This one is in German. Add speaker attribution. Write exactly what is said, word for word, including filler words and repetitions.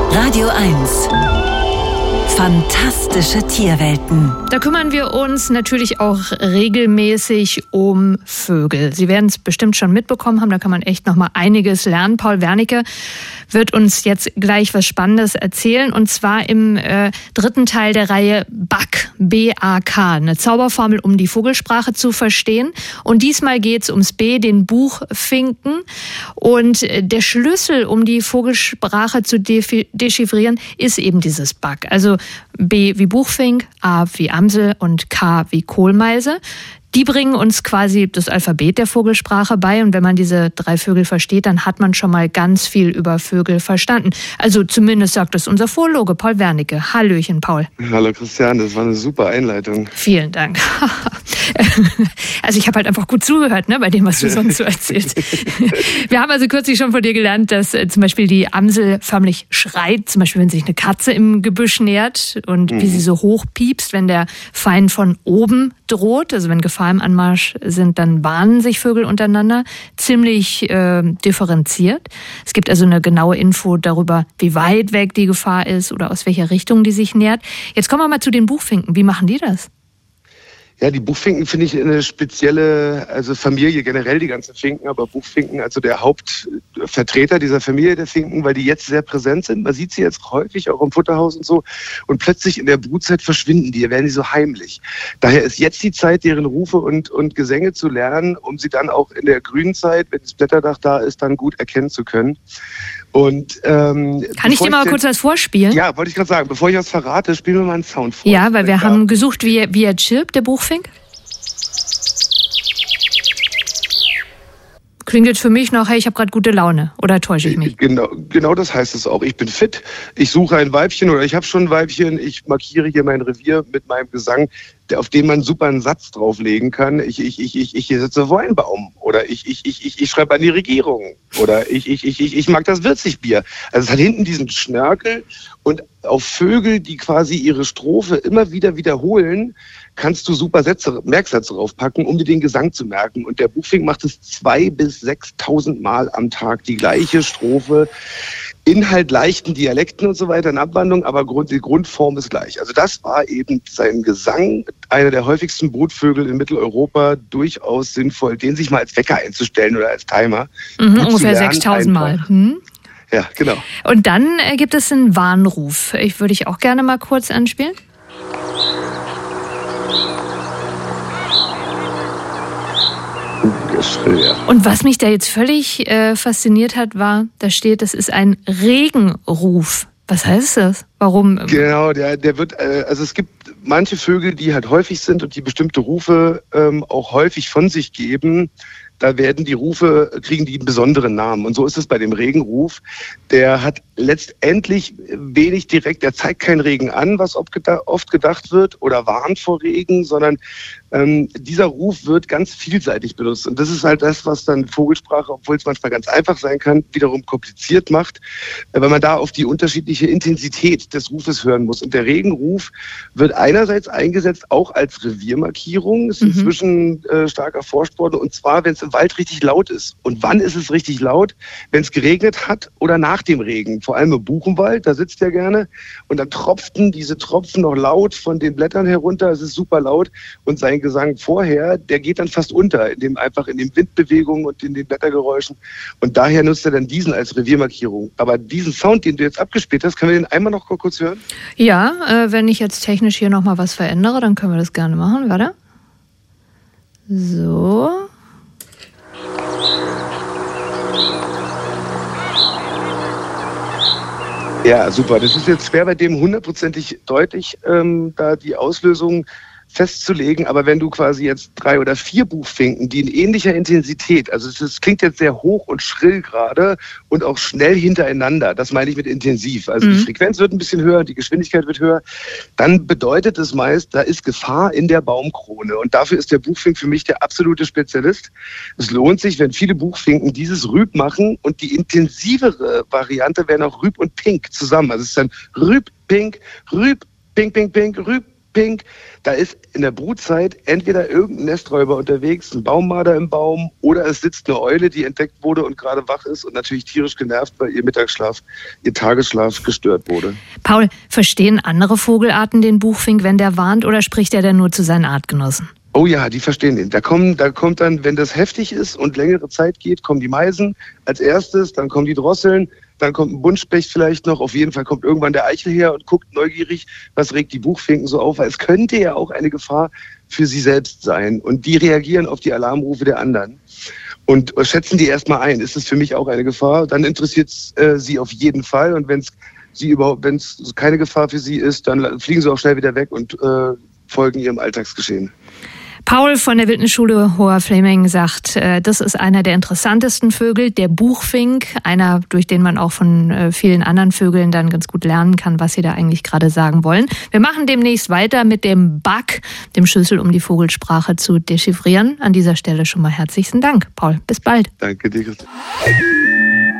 Speaker 1: Radio eins. Fantastische Tierwelten.
Speaker 2: Da kümmern wir uns natürlich auch regelmäßig um Vögel. Sie werden es bestimmt schon mitbekommen haben, da kann man echt noch mal einiges lernen. Paul Wernicke wird uns jetzt gleich was Spannendes erzählen, und zwar im äh, dritten Teil der Reihe B A K, B A K, eine Zauberformel, um die Vogelsprache zu verstehen. Und diesmal geht es ums B, den Buchfinken. Und der Schlüssel, um die Vogelsprache zu dechiffrieren, ist eben dieses B A K. Also B wie Buchfink, A wie Amsel und K wie Kohlmeise. Die bringen uns quasi das Alphabet der Vogelsprache bei, und wenn man diese drei Vögel versteht, dann hat man schon mal ganz viel über Vögel verstanden. Also zumindest sagt es unser Vorloge, Paul Wernicke. Hallöchen, Paul.
Speaker 3: Hallo Christian, das war eine super Einleitung.
Speaker 2: Vielen Dank. Also ich habe halt einfach gut zugehört, ne, bei dem, was du sonst so erzählst. Wir haben also kürzlich schon von dir gelernt, dass äh, zum Beispiel die Amsel förmlich schreit, zum Beispiel wenn sich eine Katze im Gebüsch nähert, und mhm. wie sie so hoch piepst, wenn der Feind von oben droht, also wenn Gefahr im Anmarsch sind, dann warnen sich Vögel untereinander, ziemlich äh, differenziert. Es gibt also eine genaue Info darüber, wie weit weg die Gefahr ist oder aus welcher Richtung die sich nähert. Jetzt kommen wir mal zu den Buchfinken. Wie machen die das?
Speaker 3: Ja, die Buchfinken finde ich eine spezielle, also Familie generell, die ganzen Finken, aber Buchfinken, also der Hauptvertreter dieser Familie der Finken, weil die jetzt sehr präsent sind. Man sieht sie jetzt häufig auch im Futterhaus und so, und plötzlich in der Brutzeit verschwinden die, werden die so heimlich. Daher ist jetzt die Zeit, deren Rufe und, und Gesänge zu lernen, um sie dann auch in der grünen Zeit, wenn das Blätterdach da ist, dann gut erkennen zu können. Und, ähm,
Speaker 2: Kann ich dir mal ich kurz was vorspielen?
Speaker 3: Ja, wollte ich gerade sagen. Bevor ich was verrate, spielen wir mal einen Sound vor.
Speaker 2: Ja, weil wir ja. haben gesucht, wie, wie er chirpt, der Buchfink. Klingt jetzt für mich noch, hey, ich habe gerade gute Laune, oder täusche ich mich?
Speaker 3: Genau, genau das heißt es auch. Ich bin fit, ich suche ein Weibchen oder ich habe schon ein Weibchen, ich markiere hier mein Revier mit meinem Gesang, auf den man super einen Satz drauflegen kann. Ich, ich, ich, ich, ich sitze vor einem Baum, oder ich, ich, ich, ich, ich schreibe an die Regierung, oder ich, ich, ich, ich, ich mag das Würzigbier. Also es hat hinten diesen Schnörkel, und auf Vögel, die quasi ihre Strophe immer wieder wiederholen, kannst du super Sätze, Merksätze draufpacken, um dir den Gesang zu merken. Und der Buchfink macht es zwei bis sechstausend Mal am Tag, die gleiche Strophe, Inhalt leichten Dialekten und so weiter in Abwandlung, aber Grund, die Grundform ist gleich. Also das war eben sein Gesang, einer der häufigsten Brutvögel in Mitteleuropa, durchaus sinnvoll, den sich mal als Wecker einzustellen oder als Timer.
Speaker 2: Mhm, ungefähr sechstausend Mal. Hm?
Speaker 3: Ja, genau.
Speaker 2: Und dann äh, gibt es einen Warnruf. Ich würde ich auch gerne mal kurz anspielen. Und was mich da jetzt völlig äh, fasziniert hat, war, da steht, das ist ein Regenruf. Was heißt das? Warum?
Speaker 3: Genau, der, der wird, äh, also es gibt manche Vögel, die halt häufig sind und die bestimmte Rufe ähm, auch häufig von sich geben. Da werden die Rufe, kriegen die einen besonderen Namen. Und so ist es bei dem Regenruf. Der hat letztendlich wenig direkt, der zeigt keinen Regen an, was oft gedacht wird, oder warnt vor Regen, sondern ähm, dieser Ruf wird ganz vielseitig benutzt. Und das ist halt das, was dann Vogelsprache, obwohl es manchmal ganz einfach sein kann, wiederum kompliziert macht, weil man da auf die unterschiedliche Intensität des Rufes hören muss. Und der Regenruf wird einerseits eingesetzt auch als Reviermarkierung. Es ist mhm. inzwischen äh, stark erforscht worden. Und zwar, wenn es im Wald richtig laut ist. Und wann ist es richtig laut? Wenn es geregnet hat oder nach dem Regen. Vor allem im Buchenwald, da sitzt er gerne. Und dann tropften diese Tropfen noch laut von den Blättern herunter. Es ist super laut. Und sein Gesang vorher, der geht dann fast unter, in dem, einfach in den Windbewegungen und in den Blättergeräuschen. Und daher nutzt er dann diesen als Reviermarkierung. Aber diesen Sound, den du jetzt abgespielt hast, können wir den einmal noch kurz hören?
Speaker 2: Ja, äh, wenn ich jetzt technisch hier nochmal was verändere, dann können wir das gerne machen. Warte. So.
Speaker 3: Ja, super. Das ist jetzt schwer bei dem hundertprozentig deutlich, ähm, da die Auslösung festzulegen. Aber wenn du quasi jetzt drei oder vier Buchfinken, die in ähnlicher Intensität, also das klingt jetzt sehr hoch und schrill gerade und auch schnell hintereinander, das meine ich mit intensiv. Also mhm. die Frequenz wird ein bisschen höher, die Geschwindigkeit wird höher. Dann bedeutet es meist, da ist Gefahr in der Baumkrone. Und dafür ist der Buchfink für mich der absolute Spezialist. Es lohnt sich, wenn viele Buchfinken dieses Rüb machen, und die intensivere Variante wäre noch Rüb und Pink zusammen. Also es ist dann Rüb, Pink, Rüb, Pink, Pink, Pink, Rüb, Pink, da ist in der Brutzeit entweder irgendein Nesträuber unterwegs, ein Baummarder im Baum, oder es sitzt eine Eule, die entdeckt wurde und gerade wach ist und natürlich tierisch genervt, weil ihr Mittagsschlaf, ihr Tagesschlaf gestört wurde.
Speaker 2: Paul, verstehen andere Vogelarten den Buchfink, wenn der warnt, oder spricht er denn nur zu seinen Artgenossen?
Speaker 3: Oh ja, die verstehen den. Da kommen, da kommt dann, wenn das heftig ist und längere Zeit geht, kommen die Meisen als erstes, dann kommen die Drosseln, dann kommt ein Buntspecht vielleicht noch. Auf jeden Fall kommt irgendwann der Eichel her und guckt neugierig, was regt die Buchfinken so auf. Weil es könnte ja auch eine Gefahr für sie selbst sein. Und die reagieren auf die Alarmrufe der anderen und schätzen die erstmal ein. Ist es für mich auch eine Gefahr? Dann interessiert es äh, sie auf jeden Fall. Und wenn es sie überhaupt, wenn es keine Gefahr für sie ist, dann fliegen sie auch schnell wieder weg und äh, folgen ihrem Alltagsgeschehen.
Speaker 2: Paul von der Wildnisschule Hoher-Fleming sagt, äh, das ist einer der interessantesten Vögel, der Buchfink, einer, durch den man auch von äh, vielen anderen Vögeln dann ganz gut lernen kann, was sie da eigentlich gerade sagen wollen. Wir machen demnächst weiter mit dem Bug, dem Schlüssel, um die Vogelsprache zu dechiffrieren. An dieser Stelle schon mal herzlichen Dank, Paul. Bis bald.
Speaker 3: Danke dir, Christian.